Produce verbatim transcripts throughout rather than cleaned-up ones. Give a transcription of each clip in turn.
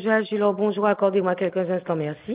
Joël Agilor, bonjour, accordez-moi quelques instants, merci.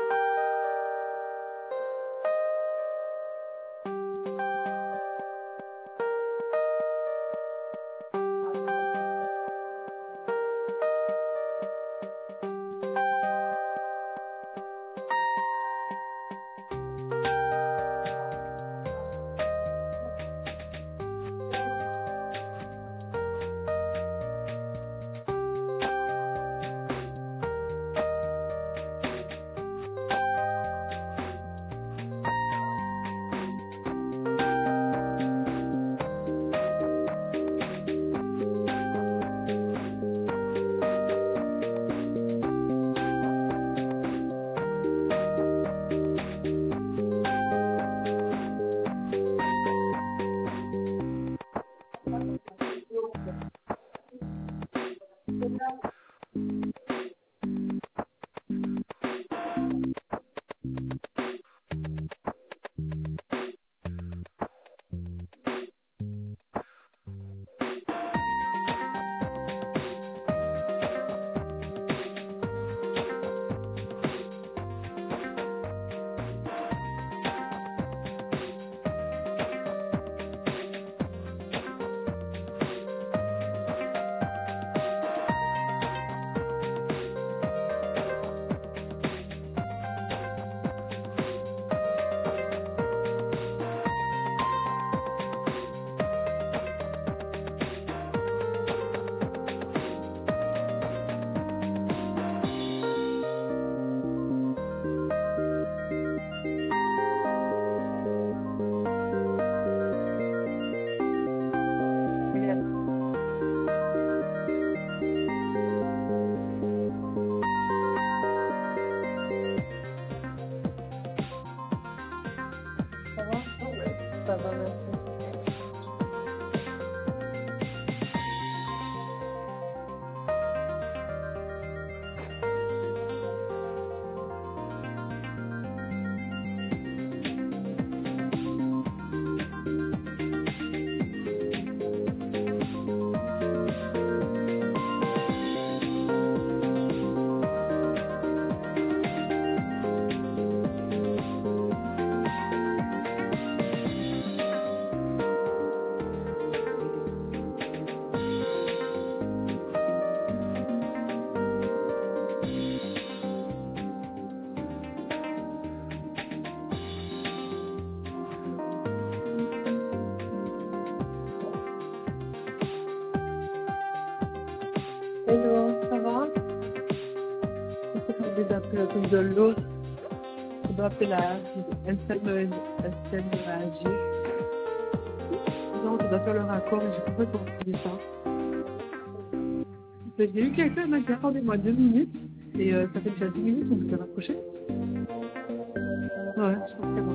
Ça va? Ça va, merci. Hello, ça va? C'est que j'ai appelé à cause de l'eau. Je dois appeler la S N A G. Non, je dois faire le raccord et j'ai complètement oublié ça. J'ai eu quelqu'un qui m'a dit attendez-moi deux minutes et euh, ça fait déjà dix minutes on peut rapprocher. Ouais, je pense que c'est bon.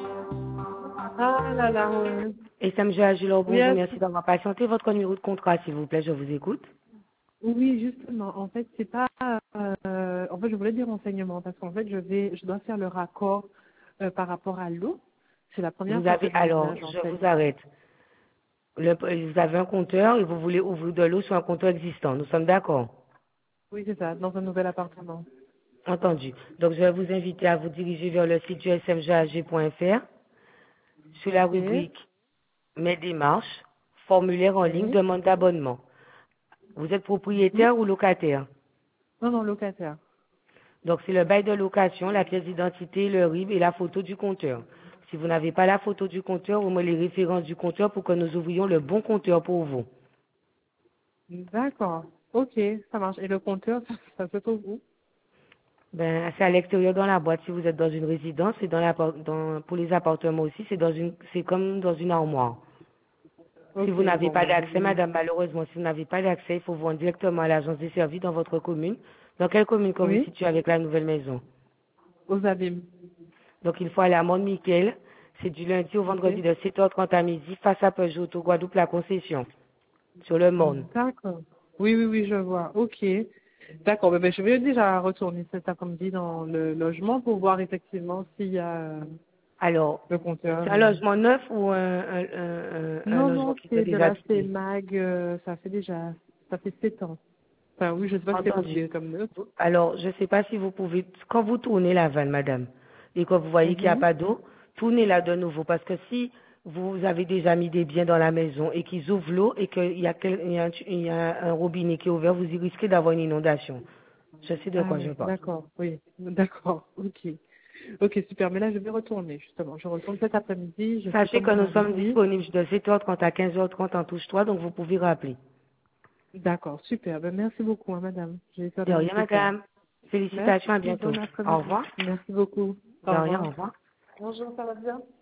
Ah là là, ouais. Et Sam Joël Agilor, bonjour, Yes. merci d'avoir patienté. Votre numéro de contrat, s'il vous plaît, je vous écoute. Oui, justement. En fait, c'est pas. Euh, en fait, je voulais des renseignements parce qu'en fait, je vais, je dois faire le raccord euh, par rapport à l'eau. C'est la première Vous fois que avez, alors, j'emménage en je fait. vous arrête. Le- vous avez un compteur et vous voulez ouvrir de l'eau sur un compteur existant. Nous sommes d'accord? Oui, c'est ça, dans un nouvel appartement. Entendu. Donc, je vais vous inviter à vous diriger vers le site du s m g a g point f r sur la Ok. rubrique Mes démarches, formulaire en ligne, Oui. demande d'abonnement. Vous êtes Mhm. propriétaire ou locataire? Non, non, locataire. Donc, c'est le bail de location, la pièce d'identité, le R I B et la photo du compteur. Si vous n'avez pas la photo du compteur, au moins les références du compteur pour que nous ouvrions le bon compteur pour vous. D'accord. Ok, ça marche. Et le compteur, ça, ça se trouve où? Ben, c'est à l'extérieur dans la boîte si vous êtes dans une résidence et dans la, dans, pour les appartements aussi, c'est dans une, c'est comme dans une armoire. Si Ok, vous n'avez bon, pas ben, je d'accès, vais madame, malheureusement, si vous n'avez pas d'accès, il faut vous rendre directement à l'agence des services dans votre commune. Dans quelle commune que vous Oui, situez avec la nouvelle maison? aux abîmes. Donc, il faut aller à Mont-Miquel. C'est du lundi au Ok. vendredi de sept heures trente à midi, face à Peugeot, au Guadeloupe, la concession, sur le Monde. D'accord. Oui, oui, oui, je vois. Ok. D'accord. Ben, ben, je vais déjà retourner cet après-midi dans le logement pour voir effectivement s'il y a euh, Alors, le c'est compteur. un Et... logement neuf ou un, un, un, un- un Non, logement non, qui peut c'est de déjà la habiter? C M A G. euh, ça fait déjà, ça fait sept ans. Enfin, oui, je sais pas si c'est Entendu. considéré comme neutre. Alors, je ne sais pas si vous pouvez, quand vous tournez la vanne, madame, et que vous voyez qu'il n'y a Mhm. pas d'eau, tournez-la de nouveau. Parce que si vous avez déjà mis des biens dans la maison et qu'ils ouvrent l'eau et qu'il y a, quel- il y a un, il y a un robinet qui est ouvert, vous y risquez d'avoir une inondation. Je sais de Ah quoi je oui, parle. d'accord, oui, d'accord, ok. Ok, super, mais là, je vais retourner, justement. Je retourne cet après-midi, je fais Sachez comme que vous nous m'avez sommes dit. disponibles de sept heures trente à quinze heures trente en touche-toi, donc vous pouvez rappeler. D'accord, super. Ben, merci beaucoup, hein, madame. Je vais faire De le rien, nécessaire. madame. Félicitations, à Merci, bientôt. bon Au après-midi. revoir. Merci beaucoup. De Au rien, au revoir. revoir. Bonjour, ça va bien?